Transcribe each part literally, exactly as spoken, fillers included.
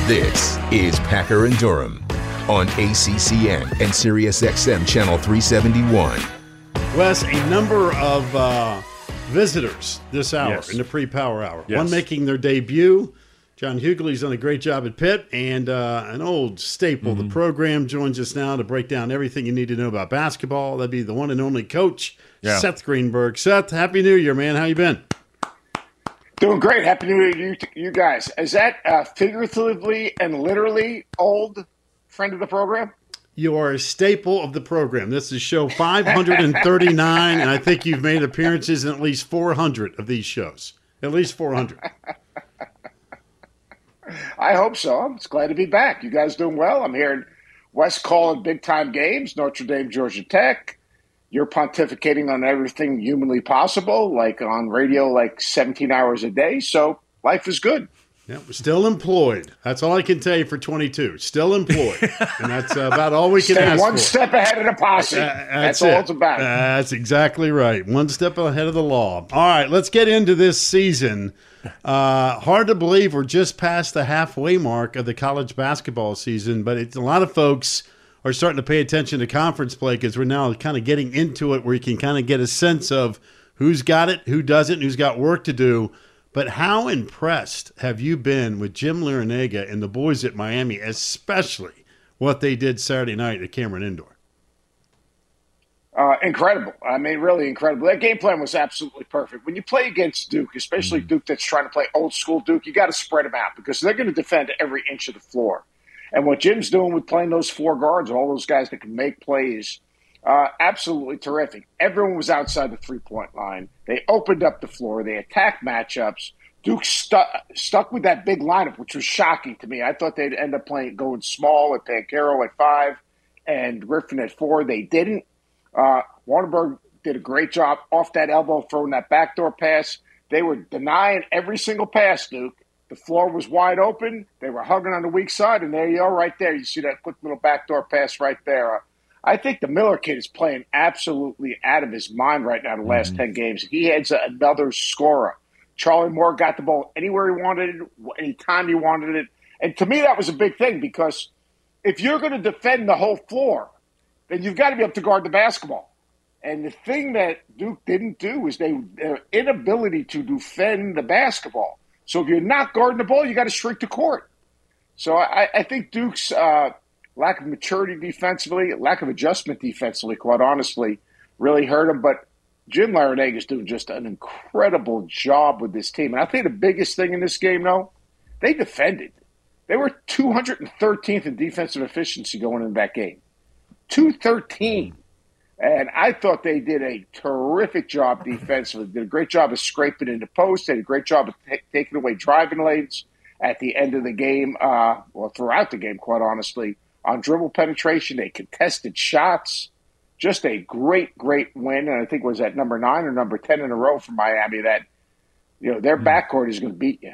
This is Packer and Durham on A C C N and Sirius X M Channel three seventy-one. Wes, a number of uh, visitors this hour Yes. in the pre-power hour. Yes. One making their debut. John Hughley's done a great job at Pitt, and uh, an old staple of Mm-hmm. the program joins us now to break down everything you need to know about basketball. That'd be the one and only coach, Yeah. Seth Greenberg. Seth, Happy New Year, man. How you been? Doing great. Happy New Year to you, to you guys. Is that uh, figuratively and literally old friend of the program? You are a staple of the program. This is show five hundred thirty-nine, and I think you've made appearances in at least four hundred of these shows. At least four hundred. I hope so. I'm just glad to be back. You guys doing well? I'm hearing West calling big-time games, Notre Dame, Georgia Tech. You're pontificating on everything humanly possible, like on radio, like seventeen hours a day. So life is good. Yeah, we're still employed. That's all I can tell you for twenty-two. Still employed. And that's uh, about all we can Stay ask one for. step ahead of the posse. Uh, that's that's all it. it's about. Uh, that's exactly right. One step ahead of the law. All right, let's get into this season. Uh, hard to believe we're just past the halfway mark of the college basketball season, but it's a lot of folks are starting to pay attention to conference play because we're now kind of getting into it where you can kind of get a sense of who's got it, who doesn't, who's got work to do. But how impressed have you been with Jim Larrañaga and the boys at Miami, especially what they did Saturday night at Cameron Indoor? Uh, incredible. I mean, really incredible. That game plan was absolutely perfect. When you play against Duke, especially Duke that's trying to play old school Duke, you got to spread them out because they're going to defend every inch of the floor. And what Jim's doing with playing those four guards, all those guys that can make plays, uh, absolutely terrific. Everyone was outside the three-point line. They opened up the floor. They attacked matchups. Duke stuck stuck with that big lineup, which was shocking to me. I thought they'd end up playing going small with Pancaro at five and Griffin at four. They didn't. Uh, Warrenberg did a great job off that elbow, throwing that backdoor pass. They were denying every single pass, Duke. The floor was wide open. They were hugging on the weak side, and there you are right there. You see that quick little backdoor pass right there. Uh, I think the Miller kid is playing absolutely out of his mind right now the last mm-hmm. ten games. He has another scorer. Charlie Moore got the ball anywhere he wanted it, anytime he wanted it. And to me, that was a big thing because if you're going to defend the whole floor, then you've got to be able to guard the basketball. And the thing that Duke didn't do is they, their inability to defend the basketball. So if you're not guarding the ball, you got to shrink the court. So I, I think Duke's uh, lack of maturity defensively, lack of adjustment defensively, quite honestly, really hurt him. But Jim Larrañaga is doing just an incredible job with this team. And I think the biggest thing in this game, though, they defended. They were two hundred thirteenth in defensive efficiency going into that game. two thirteen. And I thought they did a terrific job defensively. Did a great job of scraping in the post. Did a great job of t- taking away driving lanes at the end of the game, uh, well, throughout the game, quite honestly. On dribble penetration, they contested shots. Just a great, great win. And I think it was at number nine or number ten in a row for Miami that, you know, their backcourt is going to beat you.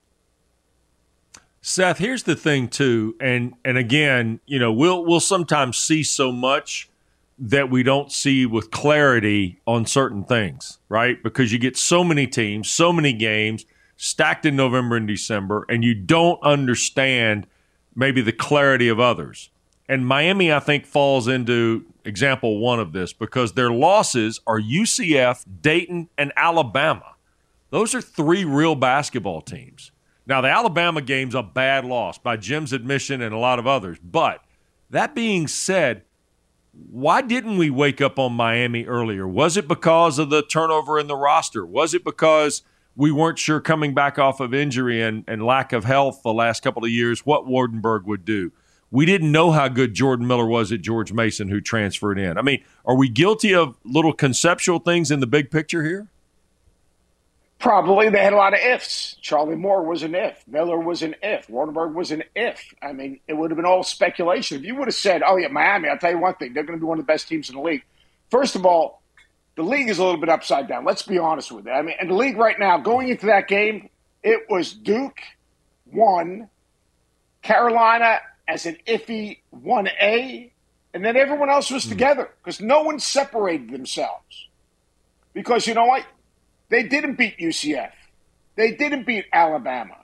Seth, here's the thing too, and and again, you know, we'll we'll sometimes see so much that we don't see with clarity on certain things, right? Because you get so many teams, so many games stacked in November and December, and you don't understand maybe the clarity of others. And Miami, I think, falls into example one of this because their losses are U C F, Dayton, and Alabama. Those are three real basketball teams. Now, the Alabama game's a bad loss by Jim's admission and a lot of others. But that being said, why didn't we wake up on Miami earlier? Was it because of the turnover in the roster? Was it because we weren't sure coming back off of injury and, and lack of health the last couple of years what Wardenberg would do? We didn't know how good Jordan Miller was at George Mason, who transferred in. I mean, are we guilty of little conceptual things in the big picture here? Probably. They had a lot of ifs. Charlie Moore was an if. Miller was an if. Wardenberg was an if. I mean, it would have been all speculation. If you would have said, oh, yeah, Miami, I'll tell you one thing, they're going to be one of the best teams in the league. First of all, the league is a little bit upside down. Let's be honest with it. I mean, in the league right now, going into that game, it was Duke, one, Carolina as an iffy one A, and then everyone else was together because no one separated themselves. Because you know what? They didn't beat U C F. They didn't beat Alabama.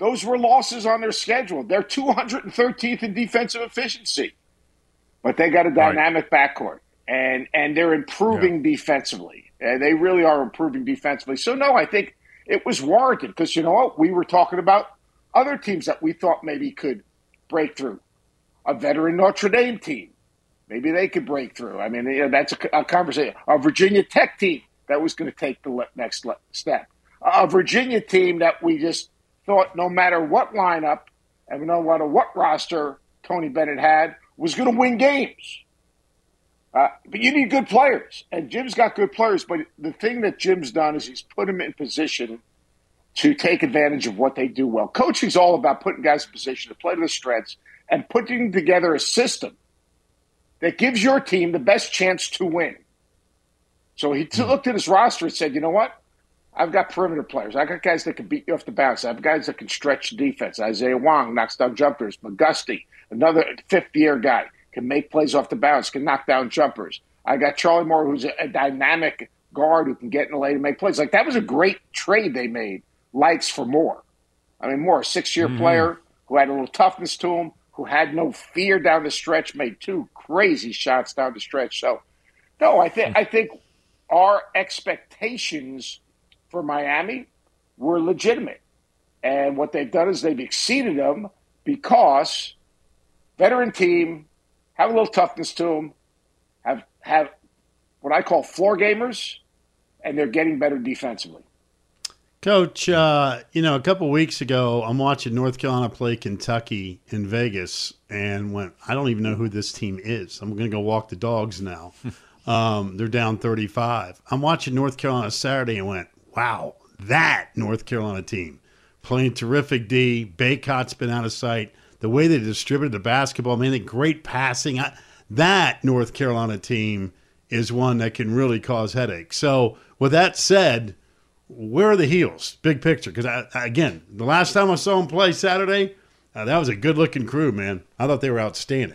those were losses on their schedule. They're two hundred thirteenth in defensive efficiency, but they got a dynamic right. backcourt, and and they're improving yeah. defensively. And they really are improving defensively. So, no, I think it was warranted because, you know what, we were talking about other teams that we thought maybe could break through. A veteran Notre Dame team, maybe they could break through. I mean, you know, that's a, a conversation. A Virginia Tech team that was going to take the le- next le- step. A Virginia team that we just thought no matter what lineup and no matter what roster Tony Bennett had was going to win games. Uh, but you need good players, and Jim's got good players. But the thing that Jim's done is he's put them in position to take advantage of what they do well. Coaching's all about putting guys in position to play to their strengths and putting together a system that gives your team the best chance to win. So he t- looked at his roster and said, you know what? I've got perimeter players. I've got guys that can beat you off the bounce. I've guys that can stretch defense. Isaiah Wong knocks down jumpers. McGusty, another fifth-year guy, can make plays off the bounce, can knock down jumpers. I got Charlie Moore, who's a, a dynamic guard who can get in the lane and make plays. Like, that was a great trade they made, Lights for Moore. I mean, Moore, a six-year mm-hmm. player who had a little toughness to him, who had no fear down the stretch, made two crazy shots down the stretch. So, no, I think I think our expectations for Miami were legitimate. And what they've done is they've exceeded them because veteran team, have a little toughness to them, have have what I call floor gamers, and they're getting better defensively. Coach, uh, you know, a couple weeks ago, I'm watching North Carolina play Kentucky in Vegas and went, I don't even know who this team is. I'm going to go walk the dogs now. um, they're down thirty-five. I'm watching North Carolina Saturday and went, wow, that North Carolina team playing terrific D. Baycott's been out of sight. The way they distributed the basketball, man, they great passing. I, that North Carolina team is one that can really cause headaches. So with that said, where are the heels? Big picture. Because, again, the last time I saw them play Saturday, uh, that was a good-looking crew, man. I thought they were outstanding.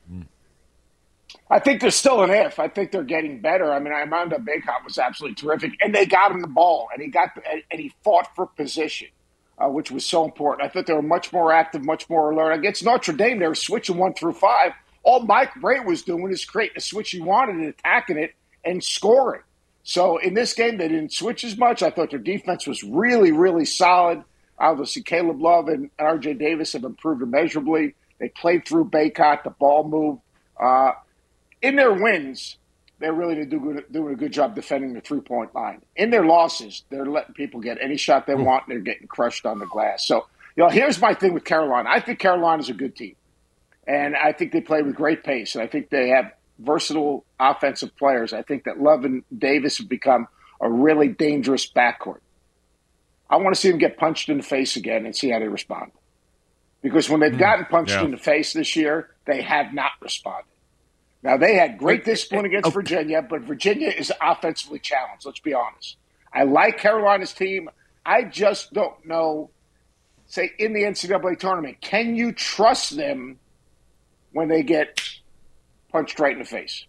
I think there's still an if. I think they're getting better. I mean, Armando Bacot was absolutely terrific, and they got him the ball, and he got and he fought for position, uh, which was so important. I thought they were much more active, much more alert. Against Notre Dame, they were switching one through five. All Mike Brey was doing is creating a switch he wanted and attacking it and scoring. So in this game, they didn't switch as much. I thought their defense was really, really solid. Obviously, Caleb Love and R J Davis have improved immeasurably. They played through Bacot. The ball moved. Uh, in their wins, they're really do good, doing a good job defending the three-point line. In their losses, they're letting people get any shot they want, and they're getting crushed on the glass. So, you know, here's my thing with Carolina. I think Carolina's a good team, and I think they play with great pace, and I think they have versatile offensive players. I think that Love and Davis have become a really dangerous backcourt. I want to see them get punched in the face again and see how they respond. Because when they've gotten punched yeah. in the face this year, they have not responded. Now, they had great discipline against Virginia, but Virginia is offensively challenged, let's be honest. I like Carolina's team. I just don't know, say, in the N C double A tournament, can you trust them when they get punched right in the face?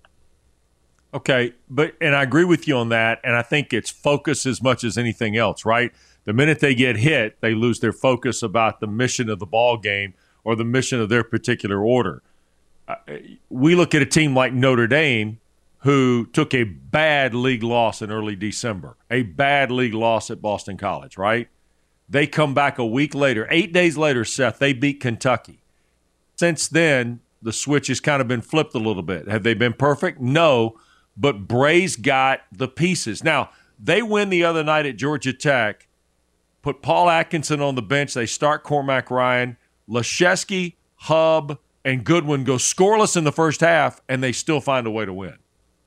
Okay, but and I agree with you on that, and I think it's focus as much as anything else, right? The minute they get hit, they lose their focus about the mission of the ball game or the mission of their particular order. Uh, we look at a team like Notre Dame who took a bad league loss in early December, a bad league loss at Boston College, right? They come back a week later, eight days later, Seth, they beat Kentucky. Since then, the switch has kind of been flipped a little bit. Have they been perfect? No, but Bray's got the pieces. Now, they win the other night at Georgia Tech, put Paul Atkinson on the bench. They start Cormac Ryan. Laszewski, Hub, and Goodwin go scoreless in the first half, and they still find a way to win.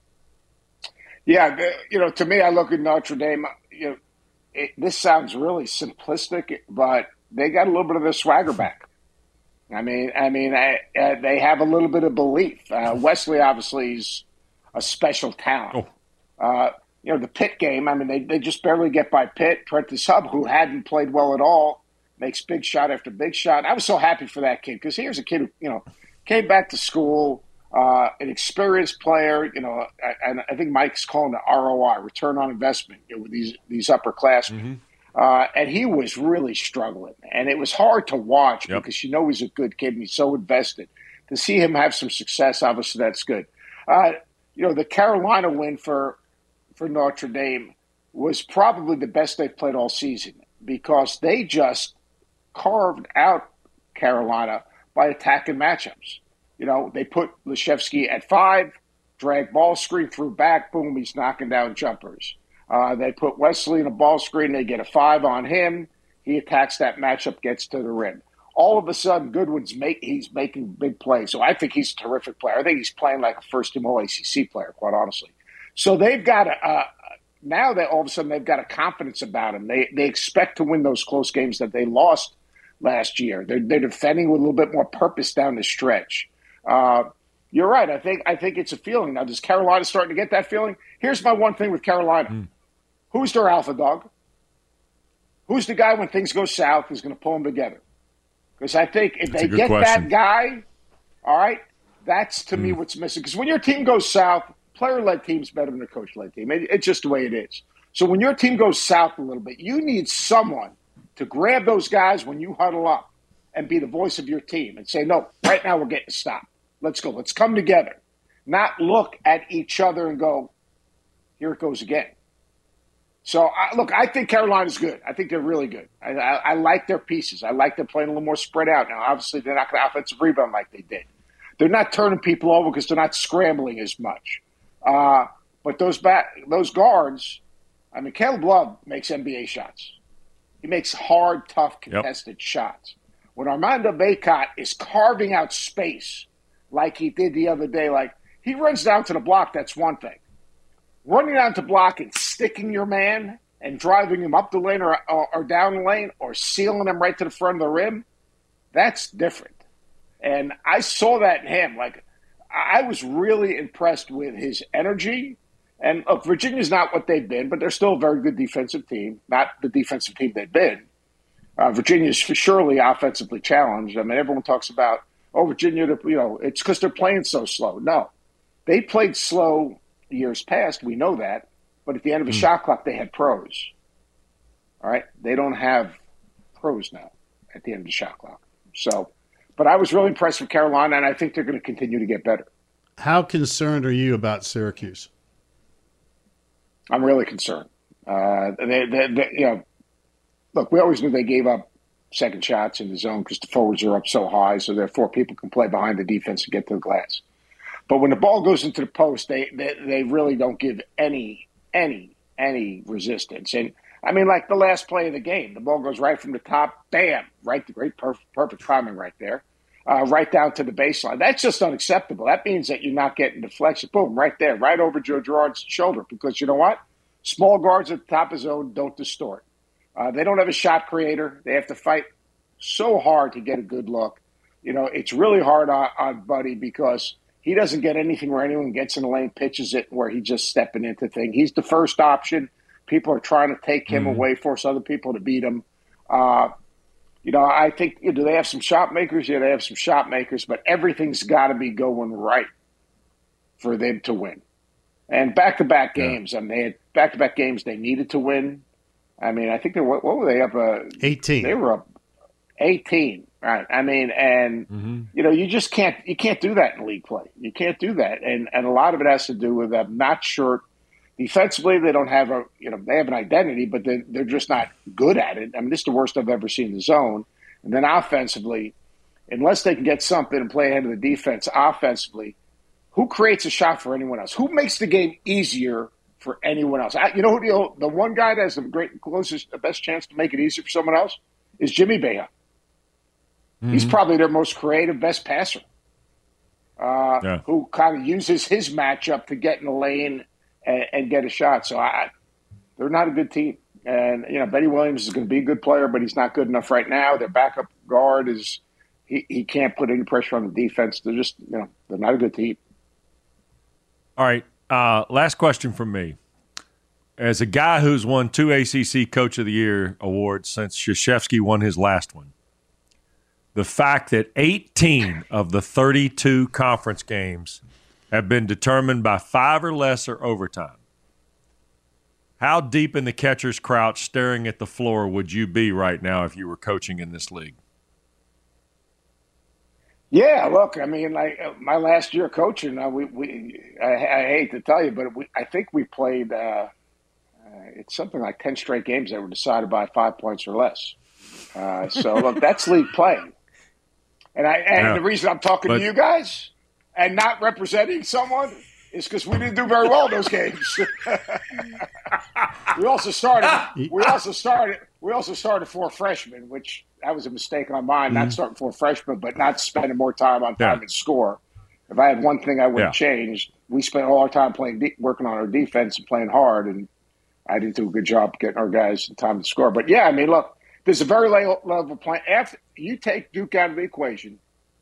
Yeah, you know, to me, I look at Notre Dame. You know, it, this sounds really simplistic, but they got a little bit of their swagger back. I mean, I mean, I, uh, they have a little bit of belief. Uh, Wesley obviously is a special talent. Oh. Uh, you know, the Pitt game. I mean, they they just barely get by Pitt. Prentice Hub, who hadn't played well at all, makes big shot after big shot. I was so happy for that kid because here's a kid who, you know, came back to school, uh, an experienced player. You know, and I, I think Mike's calling it R O I, return on investment, you know, with these these upperclassmen. Mm-hmm. Uh, and he was really struggling. And it was hard to watch yep. because you know he's a good kid and he's so invested. To see him have some success, obviously that's good. Uh, you know, the Carolina win for for Notre Dame was probably the best they've played all season because they just carved out Carolina by attacking matchups. You know, they put Leshevsky at five, drag ball screen, threw back, boom, he's knocking down jumpers. Uh, they put Wesley in a ball screen. They get a five on him. He attacks that matchup, gets to the rim. All of a sudden, Goodwin's make he's making big plays. So I think he's a terrific player. I think he's playing like a first-team All A C C player, quite honestly. So they've got a uh, now that all of a sudden they've got a confidence about him. They they expect to win those close games that they lost last year. They're they're defending with a little bit more purpose down the stretch. Uh, you're right. I think I think it's a feeling now. Does Carolina starting to get that feeling? Here's my one thing with Carolina. Mm. Who's their alpha dog? Who's the guy when things go south who's going to pull them together? Because I think if that's they get question. that guy, all right, that's to mm. me what's missing. Because when your team goes south, player-led team's better than a coach-led team. It, it's just the way it is. So when your team goes south a little bit, you need someone to grab those guys when you huddle up and be the voice of your team and say, no, right now we're getting to stop. Let's go. Let's come together. Not look at each other and go, here it goes again. So, I, look, I think Carolina's good. I think they're really good. I, I, I like their pieces. I like them playing a little more spread out. Now, obviously, they're not going to offensive rebound like they did. They're not turning people over because they're not scrambling as much. Uh, but those back, those guards, I mean, Caleb Love makes N B A shots. He makes hard, tough, contested yep. shots. When Armando Bacot is carving out space like he did the other day, like he runs down to the block, that's one thing. Running down to block and sticking your man and driving him up the lane or, or, or down the lane or sealing him right to the front of the rim, that's different. And I saw that in him. Like, I was really impressed with his energy. And look, Virginia's not what they've been, but they're still a very good defensive team, not the defensive team they've been. Uh, Virginia's surely offensively challenged. I mean, everyone talks about, oh, Virginia, you know, it's because they're playing so slow. No, they played slow years past. We know that. But at the end of a mm. shot clock, they had pros. All right? They don't have pros now at the end of the shot clock. So, but I was really impressed with Carolina, and I think they're going to continue to get better. How concerned are you about Syracuse? I'm really concerned. Uh, they, they, they, you know, look, we always knew they gave up second shots in the zone because the forwards are up so high, so therefore people can play behind the defense and get to the glass. But when the ball goes into the post, they, they, they really don't give any, any, any resistance. And, I mean, like the last play of the game, the ball goes right from the top, bam, right, the great perfect, perfect timing right there, uh, right down to the baseline. That's just unacceptable. That means that you're not getting deflection. Boom, right there, right over Joe Girard's shoulder. Because you know what? Small guards at the top of the zone don't distort. Uh, they don't have a shot creator. They have to fight so hard to get a good look. You know, it's really hard on, on Buddy because he doesn't get anything where anyone gets in the lane, pitches it, where he's just stepping into things. He's the first option. People are trying to take him mm-hmm. away, force other people to beat him. Uh, you know, I think, you know, do they have some shot makers? Yeah, they have some shot makers, but everything's got to be going right for them to win. And back-to-back yeah. games, I mean, they had back-to-back games they needed to win. I mean, I think they were, what were they up? Uh, eighteen. They were up eighteen, right? I mean, and mm-hmm. you know, you just can't you can't do that in league play. You can't do that, and and a lot of it has to do with them not sure defensively. They don't have a you know they have an identity, but they they're just not good at it. I mean, this is the worst I've ever seen the zone. And then offensively, unless they can get something and play ahead of the defense offensively, who creates a shot for anyone else? Who makes the game easier for anyone else? I, you know who the, the one guy that has the great closest, the best chance to make it easier for someone else is Jimmy Boeheim. Mm-hmm. He's probably their most creative, best passer, uh, yeah. who kind of uses his matchup to get in the lane and, and get a shot. So I, they're not a good team. And, you know, Benny Williams is going to be a good player, but he's not good enough right now. Their backup guard is he, he can't put any pressure on the defense. They're just, you know, they're not a good team. All right. Uh, last question from me. As a guy who's won two A C C Coach of the Year awards since Krzyzewski won his last one, the fact that eighteen of the thirty-two conference games have been determined by five or less or overtime, how deep in the catcher's crouch staring at the floor would you be right now if you were coaching in this league? Yeah, look, I mean, like uh, my last year coaching, uh, we, we I, I hate to tell you, but we, I think we played, uh, uh, it's something like ten straight games that were decided by five points or less. Uh, so, look, that's league play. And, I, and yeah. the reason I'm talking but, to you guys and not representing someone is because we didn't do very well in those games. we also started. We also started. We also started four freshmen, which that was a mistake on mine. Mm-hmm. Not starting four freshmen, but not spending more time on time yeah. and score. If I had one thing I would have yeah. changed, we spent all our time playing, de- working on our defense and playing hard, and I didn't do a good job getting our guys the time to score. But yeah, I mean, look, there's a very low level playing. After you take Duke out of the equation,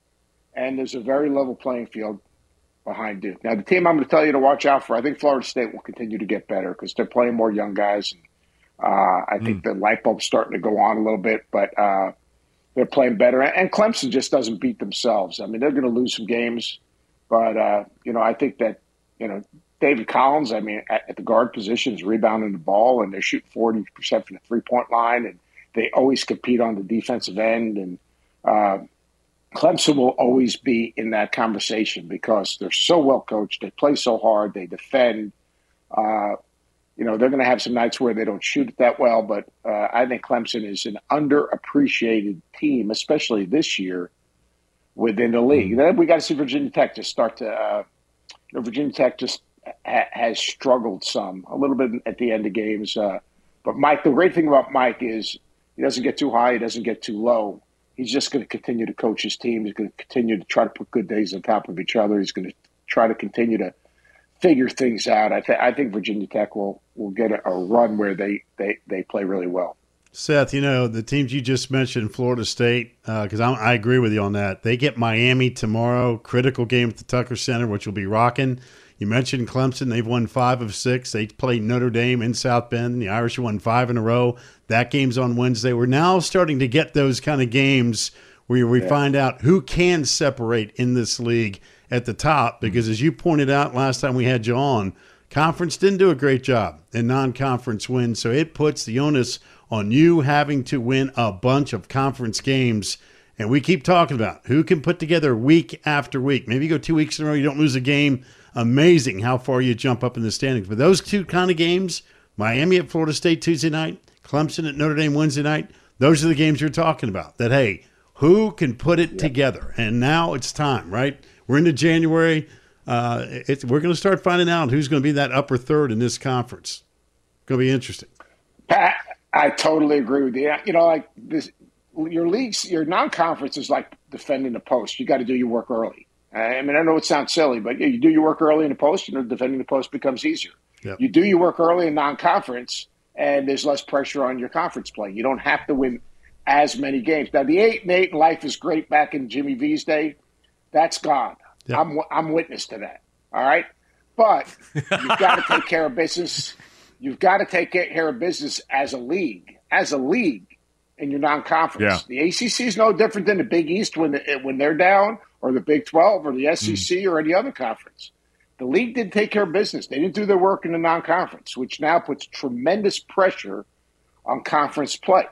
and there's a very level playing field behind Duke. Now, the team I'm going to tell you to watch out for, I think Florida State will continue to get better because they're playing more young guys. And, uh, I think mm. the light bulb's starting to go on a little bit, but uh, they're playing better. And Clemson just doesn't beat themselves. I mean, they're going to lose some games, but, uh, you know, I think that, you know, David Collins, I mean, at, at the guard position is rebounding the ball, and they're shooting forty percent from the three-point line, and they always compete on the defensive end. And uh, Clemson will always be in that conversation because they're so well coached. They play so hard. They defend. Uh, you know, they're going to have some nights where they don't shoot it that well, but uh, I think Clemson is an underappreciated team, especially this year within the league. Then we got to see Virginia Tech just start to uh, – you know, Virginia Tech just ha- has struggled some, a little bit at the end of games. Uh, but Mike, the great thing about Mike is he doesn't get too high. He doesn't get too low. He's just going to continue to coach his team. He's going to continue to try to put good days on top of each other. He's going to try to continue to figure things out. I, th- I think Virginia Tech will will get a, a run where they, they, they play really well. Seth, you know, the teams you just mentioned, Florida State, because uh, I agree with you on that. They get Miami tomorrow, critical game at the Tucker Center, which will be rocking. You mentioned Clemson. They've won five of six. They played Notre Dame in South Bend. The Irish won five in a row. That game's on Wednesday. We're now starting to get those kind of games where we yeah. find out who can separate in this league at the top, because as you pointed out last time we had you on, conference didn't do a great job in non-conference wins, so it puts the onus on you having to win a bunch of conference games. And we keep talking about who can put together week after week. Maybe you go two weeks in a row, you don't lose a game. Amazing how far you jump up in the standings. But those two kind of games, Miami at Florida State Tuesday night, Clemson at Notre Dame Wednesday night, those are the games you're talking about. That, hey, who can put it yeah. together? And now it's time, right? We're into January. Uh, it's, we're going to start finding out who's going to be that upper third in this conference. It's going to be interesting. Pat, I totally agree with you. You know, like this, your leagues, your non-conference is like defending the post. You got to do your work early. I mean, I know it sounds silly, but you do your work early in the post, and defending the post becomes easier. Yep. You do your work early in non-conference, and there's less pressure on your conference play. You don't have to win as many games. Now, the eight and eight life is great back in Jimmy V's day. That's gone. Yep. I'm I'm witness to that. All right, but you've got to take care of business. You've got to take care of business as a league, as a league in your non-conference. Yeah. The A C C is no different than the Big East when the, when they're down, or the Big twelve, or the S E C, mm. or any other conference. The league didn't take care of business. They didn't do their work in the non-conference, which now puts tremendous pressure on conference play.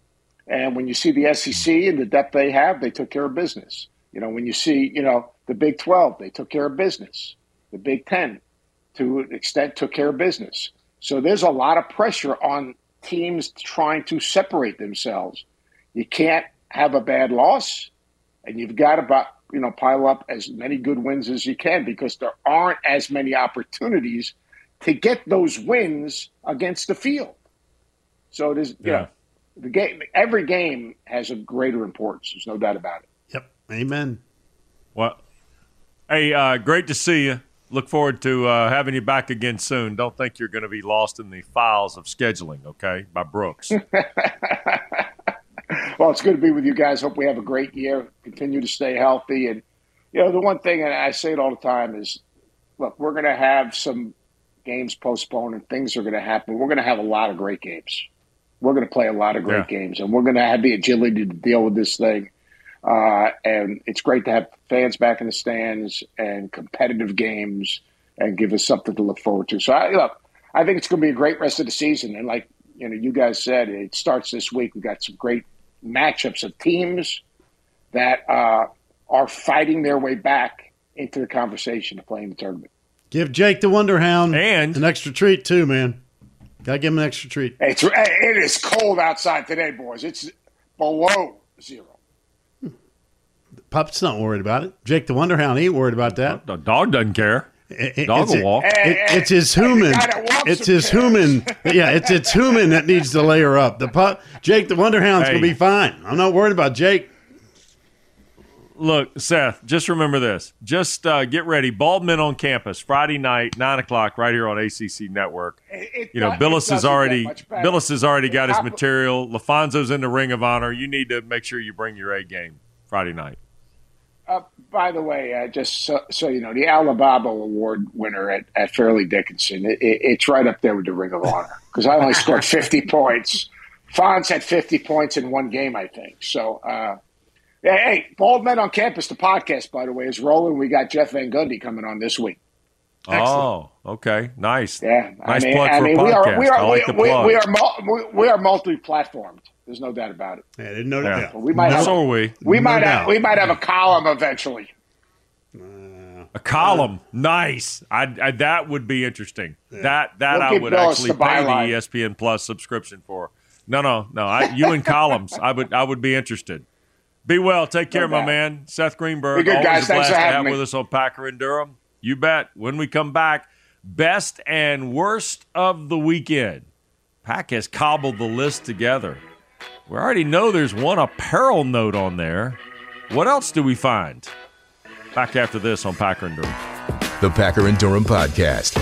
And when you see the S E C and the depth they have, they took care of business. You know, when you see, you know, the Big twelve, they took care of business. The Big ten, to an extent, took care of business. So there's a lot of pressure on teams trying to separate themselves. You can't have a bad loss, and you've got to, you know, pile up as many good wins as you can, because there aren't as many opportunities to get those wins against the field. So it is, you yeah. know, the game. Every game has a greater importance. There's no doubt about it. Yep. Amen. Well, hey, uh, great to see you. Look forward to uh, having you back again soon. Don't think you're going to be lost in the files of scheduling, okay, by Brooks. Well, it's good to be with you guys. Hope we have a great year. Continue to stay healthy. And, you know, the one thing, and I say it all the time, is, look, we're going to have some games postponed and things are going to happen. We're going to have a lot of great games. We're going to play a lot of great yeah. games, and we're going to have the agility to deal with this thing. Uh, and it's great to have fans back in the stands and competitive games and give us something to look forward to. So, I, look, I think it's going to be a great rest of the season. And like you know, you guys said, it starts this week. We've got some great matchups of teams that uh, are fighting their way back into the conversation to play in the tournament. Give Jake the Wonderhound and an extra treat too, man. Gotta give him an extra treat. It's it is cold outside today, boys. It's below zero. Pup's not worried about it. Jake the Wonderhound ain't worried about that. The dog doesn't care. It, it, dog will walk. It, it, it's his human. It's his human. Yeah, it's it's human that needs to layer up. The pup, Jake the Wonderhound's Hey. gonna be fine. I'm not worried about Jake. Look, Seth, just remember this. Just uh, get ready. Bald Men on Campus, Friday night, nine o'clock, right here on A C C Network. It, it You know, does- Billis it has doesn't get already much better. Billis has already got his Top- material. LaFonzo's in the Ring of Honor. You need to make sure you bring your A game Friday night. Uh, by the way, uh, just so, so you know, the Alabama Award winner at, at Fairleigh Dickinson, it, it, it's right up there with the Ring of Honor because I only scored fifty points. Fonz had fifty points in one game, I think. So, uh, yeah, hey, Bald Men on Campus, the podcast, by the way, is rolling. We got Jeff Van Gundy coming on this week. Oh, okay. Nice. Yeah, Nice I mean, plug I for mean, a we podcast. are we are I like we, the we, plug. we are mul- we, we are multi-platformed. There's no doubt about it. Yeah, I didn't know Yeah. that. We might No. have, So are we. we No might doubt. have we might have a column eventually. A column. Nice. I, I that would be interesting. That that We'll I give would Billis actually the pay byline. the E S P N Plus subscription for. No, no, no. I, you and columns. I would I would be interested. Be well. Take care, No my doubt. man. Seth Greenberg. Be good, always guys. a Thanks blast for to having have me. with us on Packer and Durham. You bet. When we come back, best and worst of the weekend. Pack has cobbled the list together. We already know there's one apparel note on there. What else do we find? Back after this on Packer and Durham. The Packer and Durham Podcast.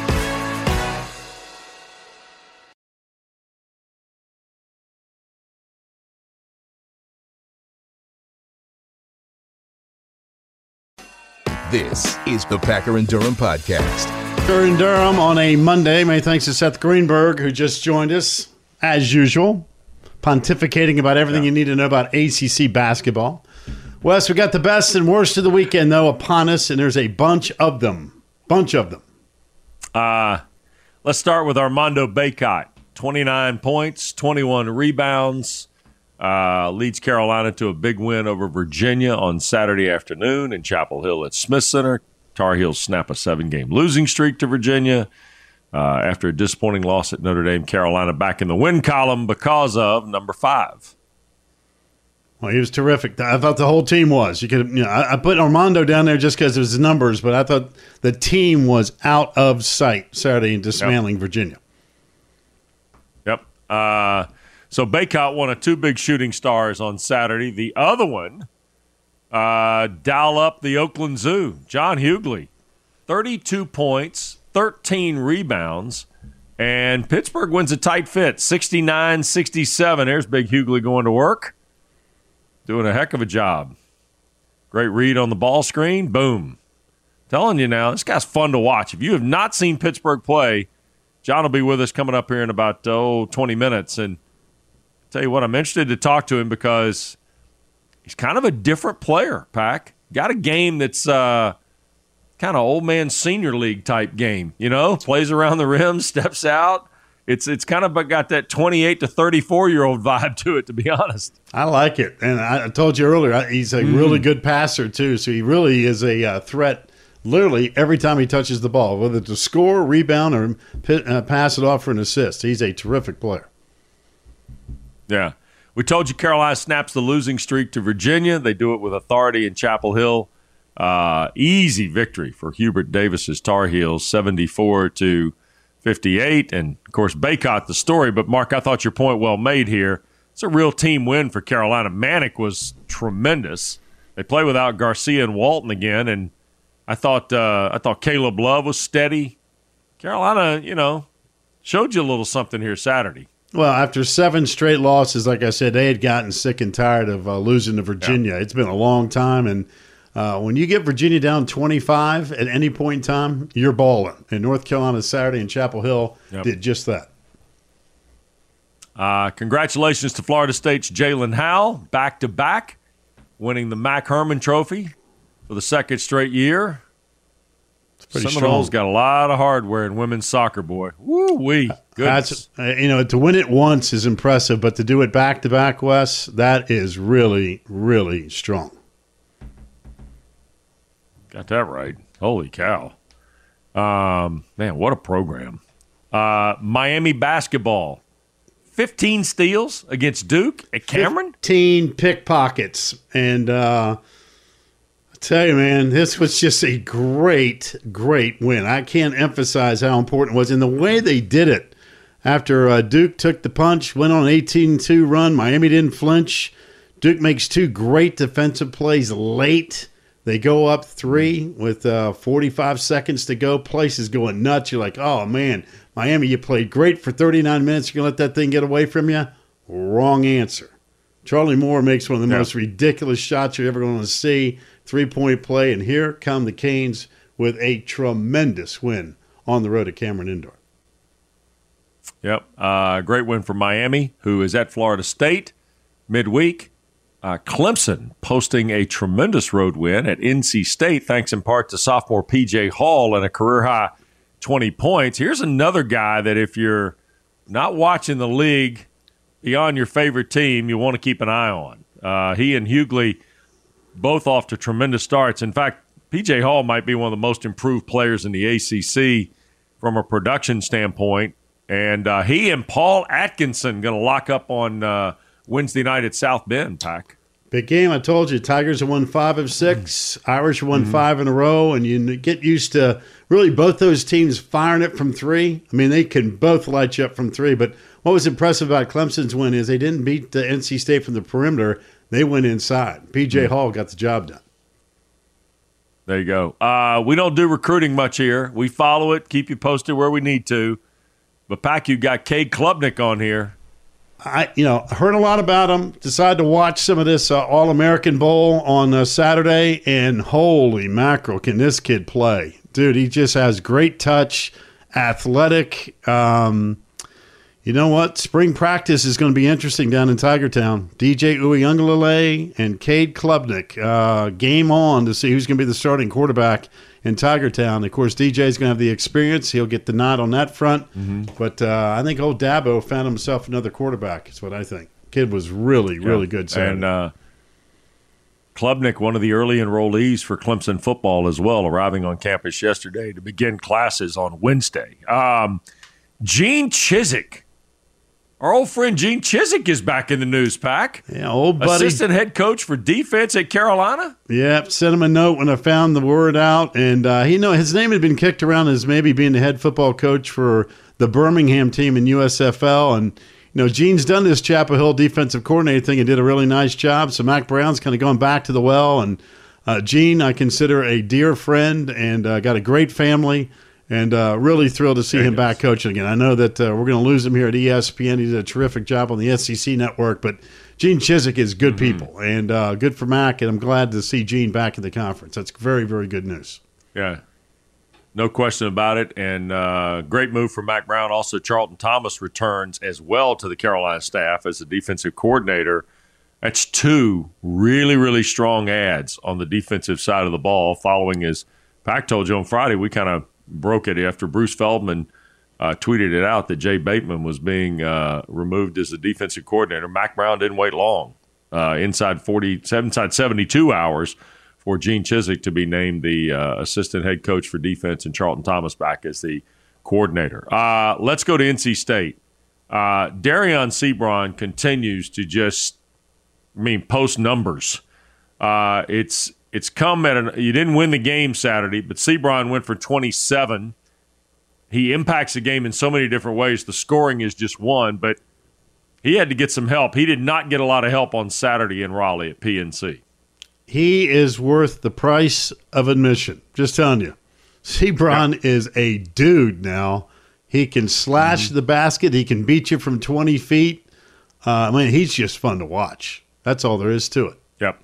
This is the Packer and Durham Podcast. Packer and Durham on a Monday. Many thanks to Seth Greenberg, who just joined us, as usual, pontificating about everything you need to know about A C C basketball. Wes, we got the best and worst of the weekend, though, upon us, and there's a bunch of them. Bunch of them. Uh, let's start with Armando Bacot. twenty-nine points, twenty-one rebounds. Uh, leads Carolina to a big win over Virginia on Saturday afternoon in Chapel Hill at Smith Center. Tar Heels snap a seven-game losing streak to Virginia. Uh, after a disappointing loss at Notre Dame, Carolina back in the win column because of number five. Well, he was terrific. I thought the whole team was. You could, you know, I, I put Armando down there just because it was the numbers, but I thought the team was out of sight Saturday in dismantling Yep. Virginia. Yep. Uh, so Bacot one of two big shooting stars on Saturday. The other one, uh, dial up the Oakland Zoo. John Hughley, thirty-two points, thirteen rebounds, and Pittsburgh wins a tight fit, sixty-nine sixty-seven. There's Big Hughley going to work, doing a heck of a job. Great read on the ball screen. Boom. Telling you now, this guy's fun to watch. If you have not seen Pittsburgh play, John will be with us coming up here in about, oh, twenty minutes. And tell you what, I'm interested to talk to him because he's kind of a different player, Pack. Got a game that's uh, kind of old man senior league type game, you know? Plays around the rim, steps out. It's it's kind of got that twenty-eight to thirty-four-year-old vibe to it, to be honest. I like it. And I I told you earlier, he's a really good passer, too. So he really is a uh, threat literally every time he touches the ball, whether to score, rebound, or pit, uh, pass it off for an assist. He's a terrific player. Yeah. We told you Carolina snaps the losing streak to Virginia. They do it with authority in Chapel Hill. Uh, easy victory for Hubert Davis's Tar Heels, seventy-four to fifty-eight. And, of course, Bacot the story. But, Mark, I thought your point well made here. It's a real team win for Carolina. Manic was tremendous. They play without Garcia and Walton again. And I thought uh, I thought Caleb Love was steady. Carolina, you know, showed you a little something here Saturday. Well, after seven straight losses, like I said, they had gotten sick and tired of uh, losing to Virginia. Yeah. It's been a long time, and uh, when you get Virginia down twenty-five at any point in time, you're balling. And North Carolina Saturday in Chapel Hill yep. did just that. Uh, congratulations to Florida State's Jalen Howell, back-to-back, winning the Mac Herman Trophy for the second straight year. Pretty Seminoles strong. got a lot of hardware in women's soccer, boy. Woo-wee. Goodness. That's, uh, you know, to win it once is impressive, but to do it back-to-back, Wes, that is really, really strong. Got that right. Holy cow. Um, man, what a program. Uh, Miami basketball. fifteen steals against Duke at Cameron? fifteen pickpockets. And uh, I tell you, man, this was just a great, great win. I can't emphasize how important it was. And the way they did it, after uh, Duke took the punch, went on an eighteen two run, Miami didn't flinch. Duke makes two great defensive plays late. They go up three with uh, forty-five seconds to go. Place is going nuts. You're like, oh, man, Miami, you played great for thirty-nine minutes. You're going to let that thing get away from you? Wrong answer. Charlie Moore makes one of the Yeah. most ridiculous shots you're ever going to see. Three-point play, and here come the Canes with a tremendous win on the road at Cameron Indoor. Yep. Uh, great win for Miami, who is at Florida State midweek. Uh, Clemson posting a tremendous road win at N C State, thanks in part to sophomore P J Hall and a career-high twenty points. Here's another guy that if you're not watching the league beyond your favorite team, you want to keep an eye on. Uh, he and Hughley both off to tremendous starts. In fact, P J Hall might be one of the most improved players in the A C C from a production standpoint. And uh, he and Paul Atkinson going to lock up on uh, Wednesday night at South Bend, Pack. Big game. I told you, Tigers have won five of six. Irish won mm-hmm. five in a row, and you get used to really both those teams firing it from three. I mean, they can both light you up from three. But what was impressive about Clemson's win is they didn't beat the N C State from the perimeter. They went inside. P J mm-hmm. Hall got the job done. There you go. Uh, we don't do recruiting much here. We follow it, keep you posted where we need to. But, Pack, you got Cade Klubnik on here. I, you know, heard a lot about him. Decided to watch some of this uh, All-American Bowl on uh, Saturday, and holy mackerel, can this kid play? Dude, he just has great touch, athletic. Um, you know what? Spring practice is going to be interesting down in Tigertown. D J Uiagalelei and Cade Klubnik. Uh, game on to see who's going to be the starting quarterback in Tigertown. Of course, D J's going to have the experience. He'll get the nod on that front. Mm-hmm. But uh, I think old Dabo found himself another quarterback is what I think. Kid was really, really yeah. good Saturday. And uh, Klubnik, one of the early enrollees for Clemson football as well, arriving on campus yesterday to begin classes on Wednesday. Um, Gene Chizik. Our old friend Gene Chizik is back in the news, Pack. Yeah, old buddy. Assistant head coach for defense at Carolina. Yep, sent him a note when I found the word out. And uh, he know his name had been kicked around as maybe being the head football coach for the Birmingham team in U S F L. And, you know, Gene's done this Chapel Hill defensive coordinator thing and did a really nice job. So Mac Brown's kind of going back to the well. And uh, Gene, I consider a dear friend and uh, got a great family. And uh, really thrilled to see him back coaching again. I know that uh, we're going to lose him here at E S P N. He did a terrific job on the S E C network. But Gene Chizik is good mm-hmm. people and uh, good for Mac. And I'm glad to see Gene back in the conference. That's very, very good news. Yeah, no question about it. And uh, great move for Mac Brown. Also, Charlton Thomas returns as well to the Carolina staff as the defensive coordinator. That's two really, really strong ads on the defensive side of the ball following, as Pac told you on Friday, we kind of broke it after Bruce Feldman uh, tweeted it out that Jay Bateman was being uh, removed as the defensive coordinator. Mac Brown didn't wait long, uh, inside forty, inside seventy-two hours for Gene Chizik to be named the uh, assistant head coach for defense and Charlton Thomas back as the coordinator. Uh, let's go to N C State. Uh, Darion Sebron continues to just, I mean, post numbers. Uh, it's It's come at an – you didn't win the game Saturday, but Sebron went for twenty-seven. He impacts the game in so many different ways. The scoring is just one, but he had to get some help. He did not get a lot of help on Saturday in Raleigh at P N C. He is worth the price of admission. Just telling you. Sebron yeah. is a dude now. He can slash mm-hmm. the basket. He can beat you from twenty feet. Uh, I mean, he's just fun to watch. That's all there is to it. Yep.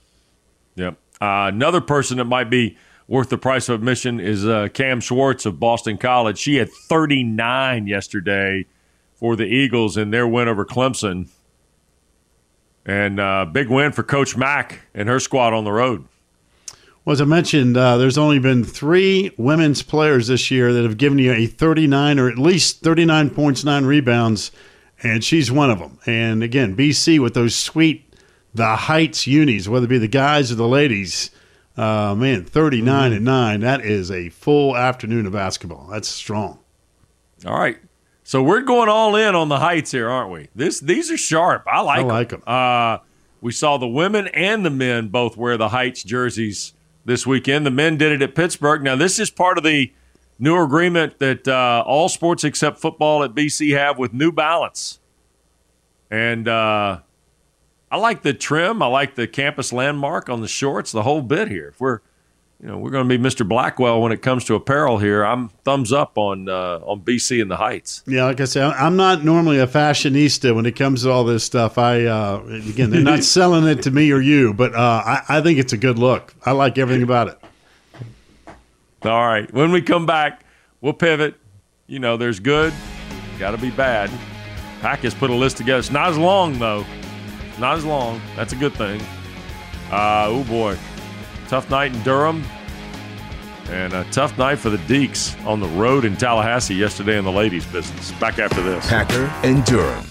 Yep. Uh, another person that might be worth the price of admission is uh, Cam Schwartz of Boston College. She had thirty-nine yesterday for the Eagles in their win over Clemson. And uh, big win for Coach Mack and her squad on the road. Well, as I mentioned, uh, there's only been three women's players this year that have given you a thirty-nine or at least thirty-nine points, nine rebounds, and she's one of them. And again, B C with those sweet, the Heights unis, whether it be the guys or the ladies, uh, man, thirty-nine mm-hmm. and nine, that is a full afternoon of basketball. That's strong. All right. So we're going all in on the Heights here, aren't we? This These are sharp. I like I like them. them. Uh, we saw the women and the men both wear the Heights jerseys this weekend. The men did it at Pittsburgh. Now, this is part of the new agreement that uh, all sports except football at B C have with New Balance. And uh, I like the trim. I like the campus landmark on the shorts, the whole bit here. If we're, you know, we're going to be Mister Blackwell when it comes to apparel here. I'm thumbs up on uh, on B C and the Heights. Yeah, like I said, I'm not normally a fashionista when it comes to all this stuff. I uh, again, they're not selling it to me or you, but uh, I, I think it's a good look. I like everything about it. All right, when we come back, we'll pivot. You know, there's good, got to be bad. Pack has put a list together. It's not as long though. Not as long. That's a good thing. Uh, oh boy. Tough night in Durham, and a tough night for the Deeks on the road in Tallahassee yesterday in the ladies' business. Back after this. Packer and Durham.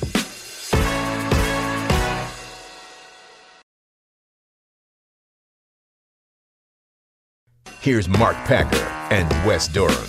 Here's Mark Packer and Wes Durham.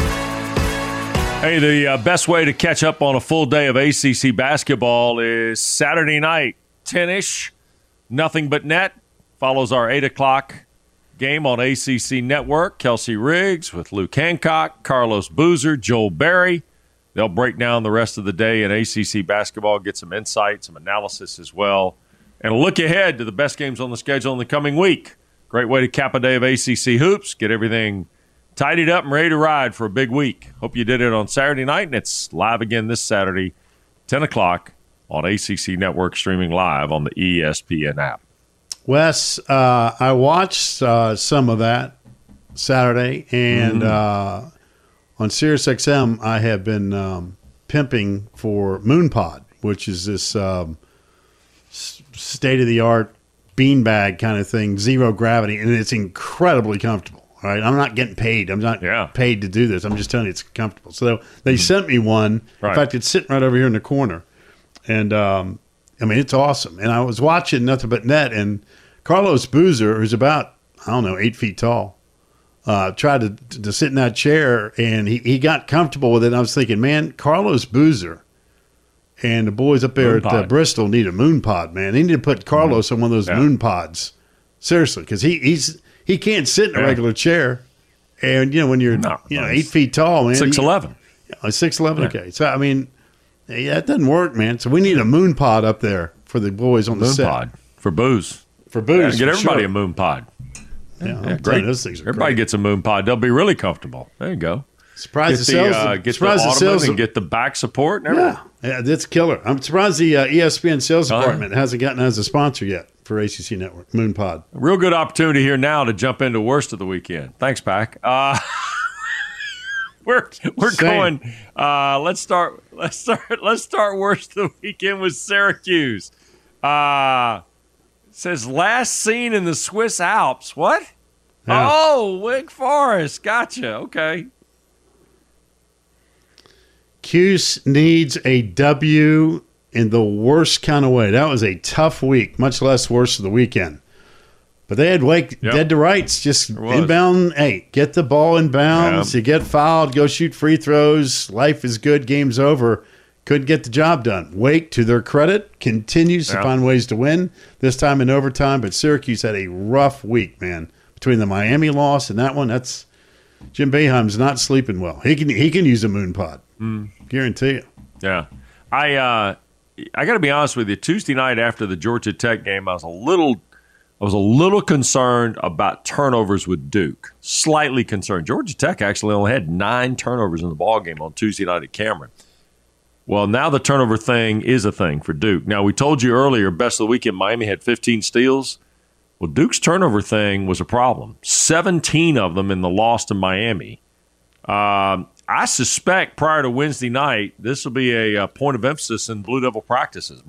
Hey, the uh, best way to catch up on a full day of A C C basketball is Saturday night, ten-ish. Nothing But Net follows our eight o'clock game on A C C Network. Kelsey Riggs with Luke Hancock, Carlos Boozer, Joel Berry. They'll break down the rest of the day in A C C basketball, get some insight, some analysis as well, and a look ahead to the best games on the schedule in the coming week. Great way to cap a day of A C C hoops, get everything tidied up and ready to ride for a big week. Hope you did it on Saturday night, and it's live again this Saturday, ten o'clock on A C C Network, streaming live on the E S P N app. Wes, uh, I watched uh, some of that Saturday, and mm-hmm. uh, on SiriusXM, I have been um, pimping for MoonPod, which is this um, state-of-the-art beanbag kind of thing, zero gravity, and it's incredibly comfortable. All right, I'm not getting paid. I'm not yeah. paid to do this. I'm just telling you it's comfortable. So they mm-hmm. sent me one. Right. In fact, it's sitting right over here in the corner, and um, I mean, it's awesome. And I was watching Nothing But Net, and Carlos Boozer, who's about, I don't know, eight feet tall, uh, tried to, to sit in that chair, and he, he got comfortable with it. And I was thinking, man, Carlos Boozer and the boys up there moon at uh, Bristol need a moon pod, man. They need to put Carlos mm-hmm. on one of those yeah. moon pods. Seriously, because he, he's he can't sit in a yeah. regular chair. And, you know, when you're no, you know eight feet tall, man. six eleven. Yeah, six eleven, okay. So, I mean, yeah, that doesn't work, man. So we need a moon pod up there for the boys on the moon set. Pod for booze. For booze. Yeah, get everybody sure. a moon pod. Yeah, yeah great. You, those things are everybody great. gets a moon pod. They'll be really comfortable. There you go. Surprised get the sales. The, uh, get surprised the, the sales and get the back support and everything. Yeah, yeah, that's killer. I'm surprised the uh, E S P N sales department uh, hasn't gotten as a sponsor yet for A C C Network, MoonPod. A real good opportunity here now to jump into worst of the weekend. Thanks, Pac. Uh, we're we're Same. going. Uh, let's start. Let's start. Let's start worst of the weekend with Syracuse. Uh, it says last seen in the Swiss Alps. What? Yeah. Oh, Wake Forest. Gotcha. Okay. Cuse needs a W in the worst kind of way. That was a tough week, much less worse of the weekend. But they had Wake yep. dead to rights. Just inbound, hey, get the ball in bounds. Yep. You get fouled, go shoot free throws. Life is good, game's over. Couldn't get the job done. Wake, to their credit, continues yep. to find ways to win, this time in overtime. But Syracuse had a rough week, man. Between the Miami loss and that one, that's Jim Boeheim's not sleeping well. He can he can use a moon pod. Mm. Guarantee you. Yeah. I uh, I got to be honest with you. Tuesday night after the Georgia Tech game, I was a little I was a little concerned about turnovers with Duke. Slightly concerned. Georgia Tech actually only had nine turnovers in the ballgame on Tuesday night at Cameron. Well, now the turnover thing is a thing for Duke. Now, we told you earlier, best of the weekend, Miami had fifteen steals. Well, Duke's turnover thing was a problem. seventeen of them in the loss to Miami. Um, I suspect prior to Wednesday night, this will be a, a point of emphasis in Blue Devil practices, Mark.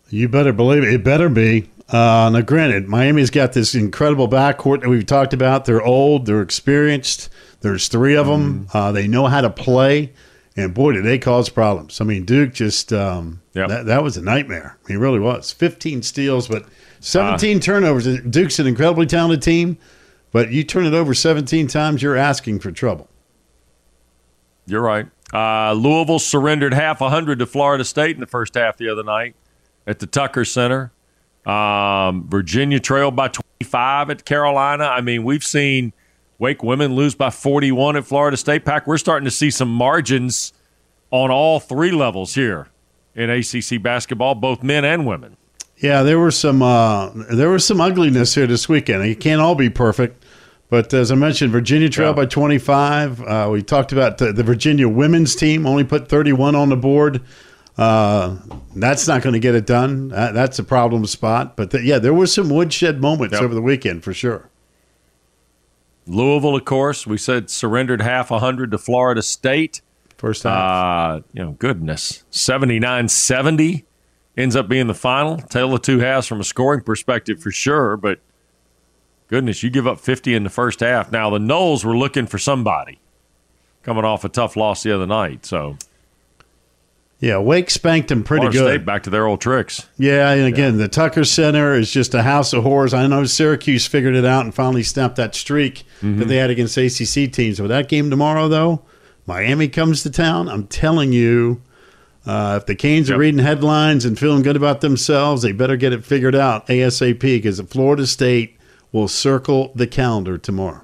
You better believe it. It better be. Uh, now, granted, Miami's got this incredible backcourt that we've talked about. They're old. They're experienced. There's three of them. Mm. Uh, they know how to play. And, boy, did they cause problems. I mean, Duke just um, yep. – that, that was a nightmare. I mean, it really was. fifteen steals, but seventeen uh, turnovers. Duke's an incredibly talented team, but you turn it over seventeen times, you're asking for trouble. You're right. Uh, Louisville surrendered half a hundred to Florida State in the first half the other night at the Tucker Center. Um, Virginia trailed by twenty-five at Carolina. I mean, we've seen Wake women lose by forty-one at Florida State. Pack, we're starting to see some margins on all three levels here in A C C basketball, both men and women. Yeah, there were some uh, there was some ugliness here this weekend. It can't all be perfect. But as I mentioned, Virginia trailed yeah. by twenty-five. Uh, we talked about the, the Virginia women's team only put thirty-one on the board. Uh, that's not going to get it done. That, that's a problem spot. But, the, yeah, there were some woodshed moments yep. over the weekend for sure. Louisville, of course, we said surrendered half a hundred to Florida State. First half. Uh, you know, goodness. seventy-nine seventy ends up being the final. Tale of two halves from a scoring perspective for sure, but goodness, you give up fifty in the first half. Now, the Noles were looking for somebody coming off a tough loss the other night. So, yeah, Wake spanked them pretty Florida good. State back to their old tricks. Yeah, and again, yeah. the Tucker Center is just a house of horrors. I know Syracuse figured it out and finally snapped that streak mm-hmm. that they had against A C C teams. With that game tomorrow, though, Miami comes to town. I'm telling you, uh, if the Canes yep. are reading headlines and feeling good about themselves, they better get it figured out ASAP because Florida State will circle the calendar tomorrow.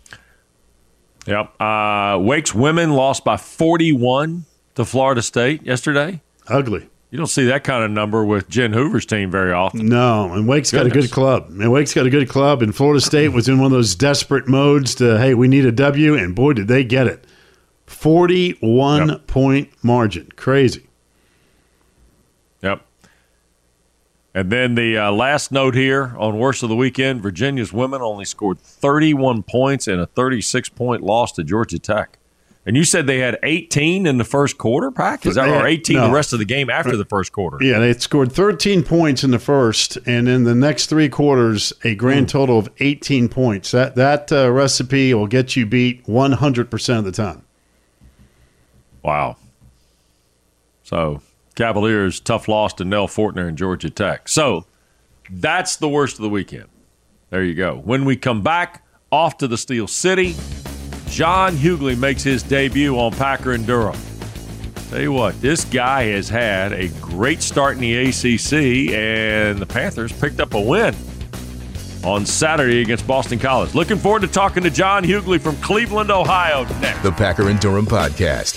Yep. Uh, Wake's women lost by forty-one to Florida State yesterday. Ugly. You don't see that kind of number with Jen Hoover's team very often. No, and Wake's Goodness. got a good club. And Wake's got a good club, and Florida State was in one of those desperate modes to, hey, we need a W, and boy, did they get it. forty-one yep. point margin. Crazy. Yep. And then the uh, last note here on Worst of the Weekend, Virginia's women only scored thirty-one points in a thirty-six point loss to Georgia Tech. And you said they had eighteen in the first quarter, Pack? Is that right? Or eighteen no. the rest of the game after the first quarter? Yeah, they scored thirteen points in the first, and in the next three quarters, a grand mm. total of eighteen points. That that uh, recipe will get you beat one hundred percent of the time. Wow. So, Cavaliers, tough loss to Nell Fortner and Georgia Tech. So, that's the worst of the weekend. There you go. When we come back, off to the Steel City, John Hughley makes his debut on Packer and Durham. Tell you what, this guy has had a great start in the A C C, and the Panthers picked up a win on Saturday against Boston College. Looking forward to talking to John Hughley from Cleveland, Ohio next. The Packer and Durham Podcast.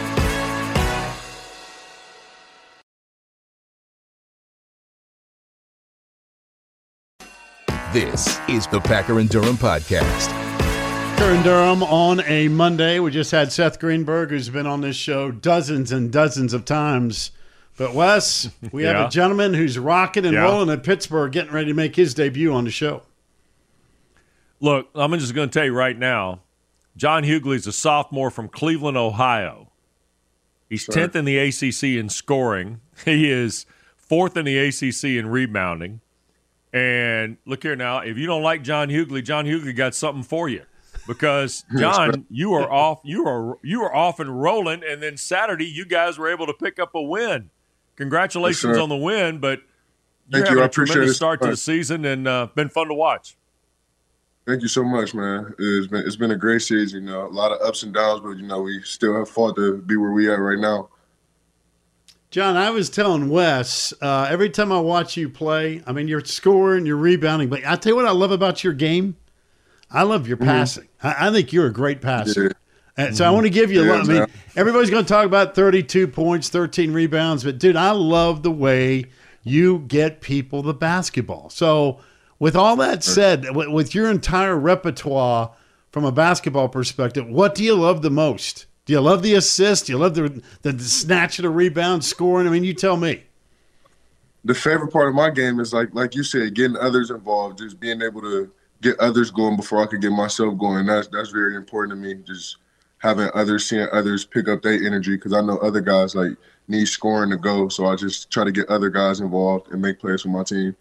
This is the Packer and Durham Podcast. Packer and Durham on a Monday. We just had Seth Greenberg, who's been on this show dozens and dozens of times. But, Wes, we yeah. have a gentleman who's rocking and yeah. rolling at Pittsburgh, getting ready to make his debut on the show. Look, I'm just going to tell you right now, John Hughley's a sophomore from Cleveland, Ohio. He's sure. tenth in the A C C in scoring. He is fourth in the A C C in rebounding. And look here now, if you don't like John Hughley, John Hughley got something for you. Because John, you are off, you are you are off and rolling, and then Saturday you guys were able to pick up a win. Congratulations yes, on the win, but you're Thank having you. a tremendous start to the season, and uh, been fun to watch. Thank you so much, man. It's been it's been a great season. You know, a lot of ups and downs, but you know we still have fought to be where we are right now. John, I was telling Wes, uh, every time I watch you play, I mean, you're scoring, you're rebounding, but I tell you what I love about your game. I love your passing. Mm-hmm. I, I think you're a great passer. Yeah. And so mm-hmm. I want to give you a yeah, lot. I mean, everybody's going to talk about thirty-two points, thirteen rebounds, but, dude, I love the way you get people the basketball. So with all that said, w- with your entire repertoire from a basketball perspective, what do you love the most? Do you love the assist? Do you love the, the, the snatch of the rebound, scoring? I mean, you tell me. The favorite part of my game is, like like you said, getting others involved, just being able to get others going before I could get myself going. That's that's very important to me. Just having others, seeing others pick up their energy, because I know other guys like need scoring to go. So I just try to get other guys involved and make plays for my team.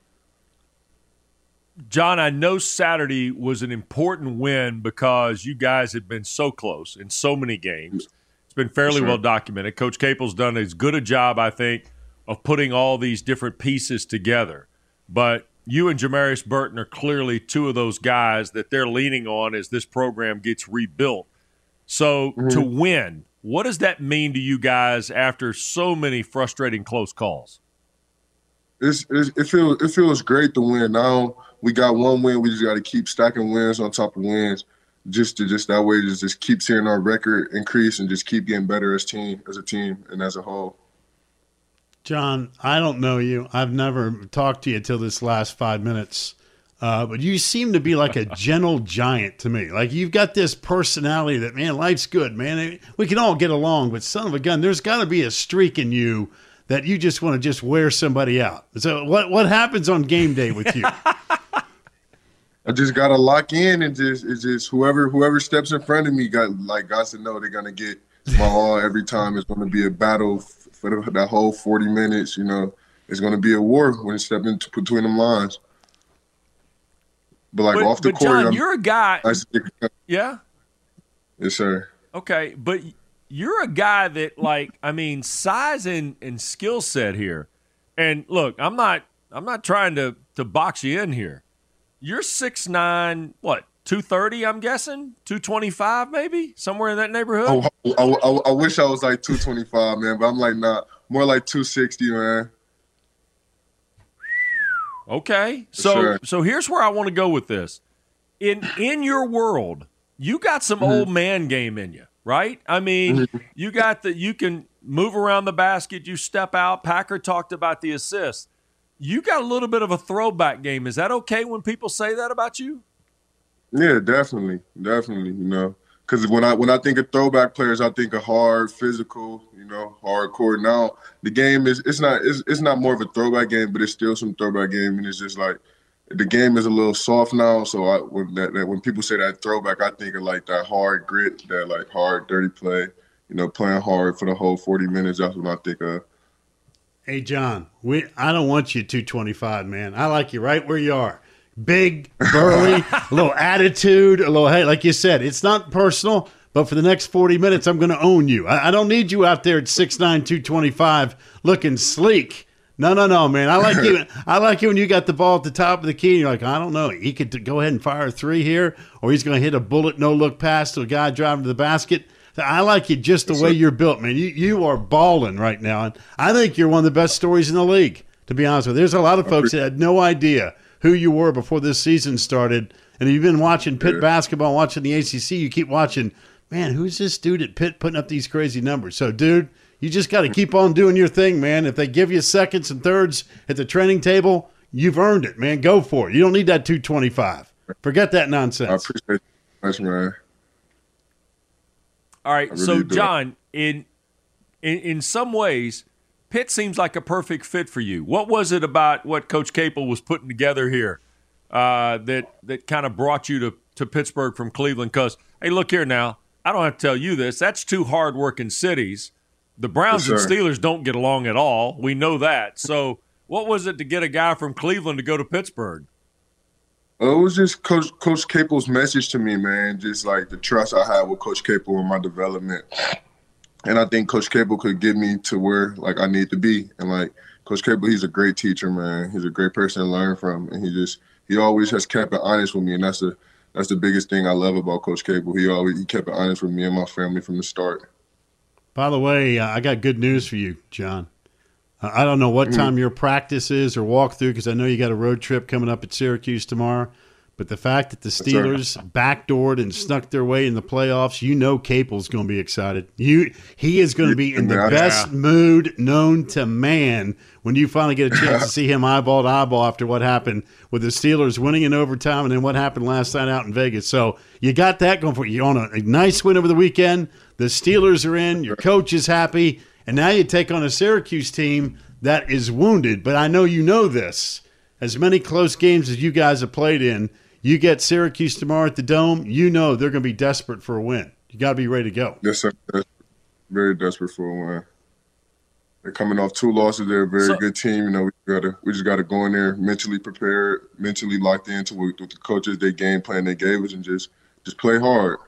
John, I know Saturday was an important win because you guys have been so close in so many games. It's been fairly Sure. well documented. Coach Capel's done as good a job, I think, of putting all these different pieces together. But you and Jamarius Burton are clearly two of those guys that they're leaning on as this program gets rebuilt. So Mm-hmm. to win, what does that mean to you guys after so many frustrating close calls? It's, it's, it feels it feels great to win. Now we got one win. We just got to keep stacking wins on top of wins, just to just that way just just keep seeing our record increase and just keep getting better as team as a team and as a whole. John, I don't know you. I've never talked to you till this last five minutes. Uh, but you seem to be like a gentle giant to me. Like you've got this personality that, man, life's good, man. We can all get along, but son of a gun, there's got to be a streak in you that you just want to just wear somebody out. So what what happens on game day with you? I just gotta lock in and just it's just whoever whoever steps in front of me got like got to know they're gonna get my all every time. It's gonna be a battle f- for the, that whole forty minutes. You know, it's gonna be a war when you step in between them lines. But like But, off the but court, John, I'm, you're a guy. I stick, Yeah? yes sir. Okay, but you're a guy that, like, I mean, size and, and skill set here. And look, I'm not I'm not trying to, to box you in here. You're six nine, what, two thirty, I'm guessing? two twenty-five maybe? Somewhere in that neighborhood? I, I, I, I wish I was like two twenty-five, man, but I'm like not more like two sixty, man. Okay. So Sure. so here's where I want to go with this. In in your world, you got some Mm-hmm. old man game in you, right? I mean, you got that you can move around the basket, you step out. Packer talked about the assist. You got a little bit of a throwback game. Is that okay when people say that about you? Yeah, definitely, definitely. You know, because when I when I think of throwback players, I think of hard, physical. You know, hardcore. Now the game is it's not it's, it's not more of a throwback game, but it's still some throwback game, and it's just like the game is a little soft now. So I, when that, that when people say that throwback, I think of like that hard grit, that like hard, dirty play. You know, playing hard for the whole forty minutes. That's what I think of. Hey, John, we I don't want you two twenty-five, man. I like you right where you are. Big, burly, a little attitude, a little, hey, like you said, it's not personal, but for the next forty minutes, I'm going to own you. I, I don't need you out there at six nine, two twenty-five looking sleek. No, no, no, man. I like you. I like you when you got the ball at the top of the key and you're like, I don't know. He could go ahead and fire a three here, or he's going to hit a bullet, no-look pass to a guy driving to the basket. I like you just the way you're built, man. You you are balling right now. And I think you're one of the best stories in the league, to be honest with you. There's a lot of folks that had no idea who you were before this season started. And if you've been watching Pitt Yeah. basketball, watching the A C C, you keep watching, man, who's this dude at Pitt putting up these crazy numbers? So, dude, you just got to keep on doing your thing, man. If they give you seconds and thirds at the training table, you've earned it, man. Go for it. You don't need that two twenty-five. Forget that I nonsense. appreciate it much, man. All right. really So do. John, in in in some ways, Pitt seems like a perfect fit for you. What was it about what Coach Capel was putting together here uh, that that kind of brought you to, to Pittsburgh from Cleveland? Because, hey, look here now. I don't have to tell you this. That's two hard-working cities. The Browns Yes, and sir. Steelers don't get along at all. We know that. So what was it to get a guy from Cleveland to go to Pittsburgh? Uh, It was just Coach Coach Capel's message to me, man. Just like the trust I had with Coach Capel in my development, and I think Coach Capel could get me to where like I need to be. And like Coach Capel, he's a great teacher, man. He's a great person to learn from, and he just he always has kept it honest with me, and that's the that's the biggest thing I love about Coach Capel. He always he kept it honest with me and my family from the start. By the way, uh, I got good news for you, John. Uh, I don't know what time your practice is or walkthrough because I know you got a road trip coming up at Syracuse tomorrow. But the fact that the sir. Steelers backdoored and snuck their way in the playoffs, you know Capel's going to be excited. You, he is going to be in the Yeah. best mood known to man when you finally get a chance to see him eyeball to eyeball after what happened with the Steelers winning in overtime and then what happened last night out in Vegas. So you got that going for you. You're on a, a nice win over the weekend. The Steelers are in. Your coach is happy. And now you take on a Syracuse team that is wounded. But I know you know this. As many close games as you guys have played in, you get Syracuse tomorrow at the Dome, you know they're going to be desperate for a win. You got to be ready to go. Yes, sir. Very desperate for a win. They're coming off two losses. They're a very so, good team. You know, we gotta we just gotta go in there mentally prepared, mentally locked into with, with the coaches, their game plan they gave us, and just just play hard.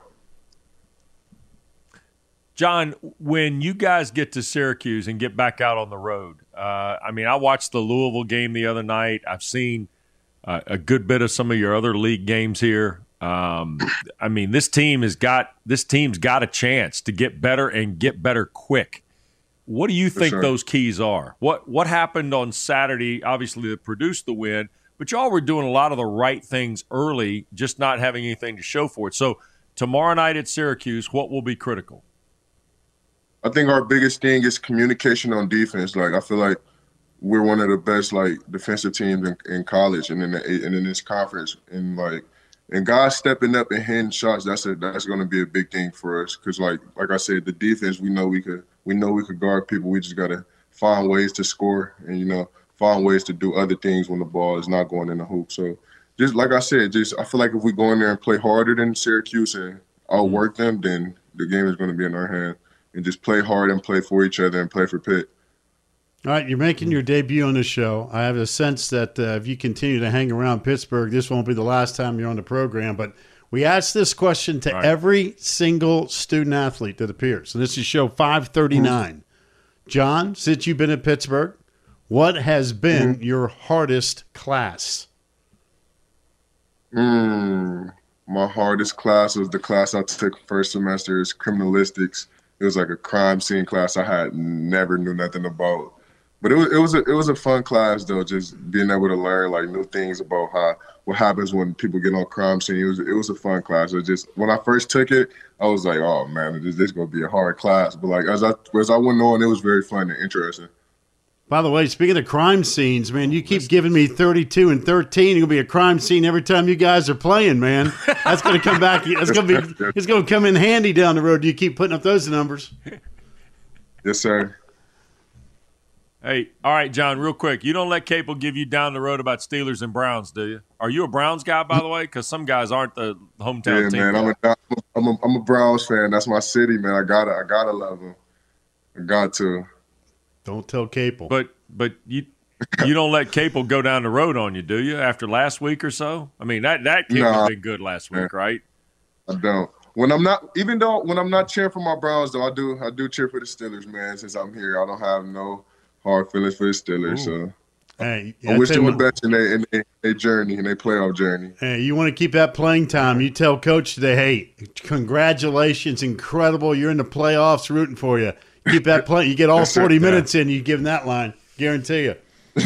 John, when you guys get to Syracuse and get back out on the road, uh, I mean, I watched the Louisville game the other night. I've seen uh, a good bit of some of your other league games here. Um, I mean, this team has got this team's got a chance to get better and get better quick. What do you think sure. those keys are? What what happened on Saturday, obviously, that produced the win, but y'all were doing a lot of the right things early, just not having anything to show for it. So tomorrow night at Syracuse, what will be critical? I think our biggest thing is communication on defense. Like, I feel like we're one of the best, like, defensive teams in, in college and in, the, and in this conference. And, like, and guys stepping up and hitting shots, that's a, that's going to be a big thing for us. Because, like like I said, the defense, we know we could we know we could guard people. We just got to find ways to score and, you know, find ways to do other things when the ball is not going in the hoop. So, just like I said, just I feel like if we go in there and play harder than Syracuse and outwork them, then the game is going to be in our hand. And just play hard and play for each other and play for Pitt. All right, you're making your debut on the show. I have a sense that uh, if you continue to hang around Pittsburgh, this won't be the last time you're on the program. But we ask this question to right. every single student athlete that appears. And this is show five thirty-nine. Mm-hmm. John, since you've been at Pittsburgh, what has been mm-hmm. your hardest class? Mm, my hardest class was the class I took first semester is criminalistics. It was like a crime scene class I had never knew nothing about. But it was it was a it was a fun class though, just being able to learn like new things about how what happens when people get on crime scene. It was it was a fun class. It just when I first took it, I was like, oh man, this, this is gonna be a hard class. But like as I as I went on, it was very fun and interesting. By the way, speaking of crime scenes, man, you keep giving me thirty-two and thirteen. It'll be a crime scene every time you guys are playing, man. That's going to come back. It's going to be. It's going to come in handy down the road. You keep putting up those numbers. Yes, sir. Hey, all right, John. Real quick, you don't let Capel give you down the road about Steelers and Browns, do you? Are you a Browns guy, by the way? Because some guys aren't the hometown yeah, team. Yeah, man. I'm a, I'm a I'm a Browns fan. That's my city, man. I gotta I gotta love them. I got to. Don't tell Capel. But but you you don't let Capel go down the road on you, do you? After last week or so, I mean that that kid nah, been good last week, right? I don't. When I'm not, even though when I'm not cheering for my Browns, though, I do I do cheer for the Steelers, man. Since I'm here, I don't have no hard feelings for the Steelers. Ooh. So hey, I, I wish them the best in their in their, their journey, in their playoff journey. Hey, you want to keep that playing time? You tell Coach today, hey, congratulations, incredible! You're in the playoffs, rooting for you. Keep that play. You get all forty minutes in, you give him that line. Guarantee you.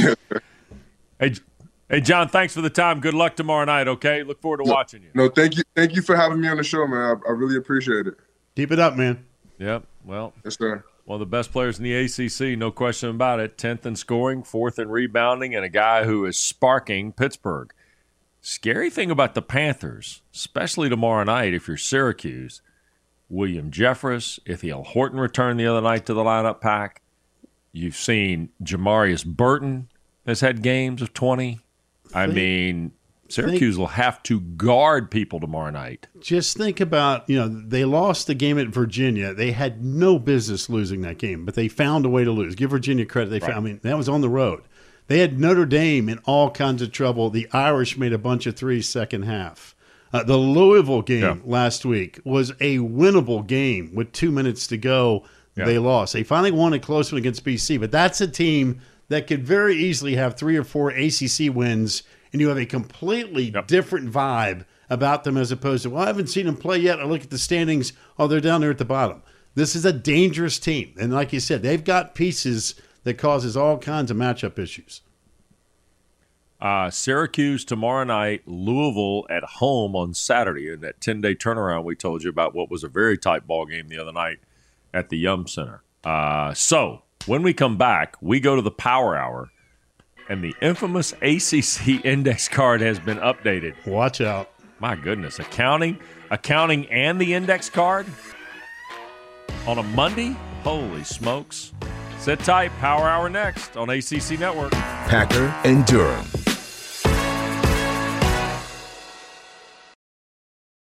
hey, hey, John, thanks for the time. Good luck tomorrow night, okay? Look forward to no, watching you. No, thank you. Thank you for having me on the show, man. I, I really appreciate it. Keep it up, man. Yep. Well, yes, sir. One of the best players in the A C C, no question about it. tenth in scoring, fourth in rebounding, and a guy who is sparking Pittsburgh. Scary thing about the Panthers, especially tomorrow night if you're Syracuse, William Jeffress, Ithiel Horton returned the other night to the lineup pack. You've seen Jamarius Burton has had games of twenty. I think, mean, Syracuse think, will have to guard people tomorrow night. Just think about, you know, they lost the game at Virginia. They had no business losing that game, but they found a way to lose. Give Virginia credit. They right. found, I mean, that was on the road. They had Notre Dame in all kinds of trouble. The Irish made a bunch of threes second half. Uh, the Louisville game yeah. last week was a winnable game with two minutes to go. Yeah. They lost. They finally won a close one against B C, but that's a team that could very easily have three or four A C C wins, and you have a completely yep. different vibe about them as opposed to, well, I haven't seen them play yet. I look at the standings. Oh, they're down there at the bottom. This is a dangerous team. And like you said, they've got pieces that causes all kinds of matchup issues. Uh, Syracuse tomorrow night, Louisville at home on Saturday, in that ten-day turnaround we told you about, what was a very tight ball game the other night at the Yum Center. Uh, so when we come back, we go to the Power Hour, and the infamous A C C index card has been updated. Watch out. My goodness, accounting, accounting and the index card on a Monday? Holy smokes. Sit tight, Power Hour next on A C C Network. Packer and Durham.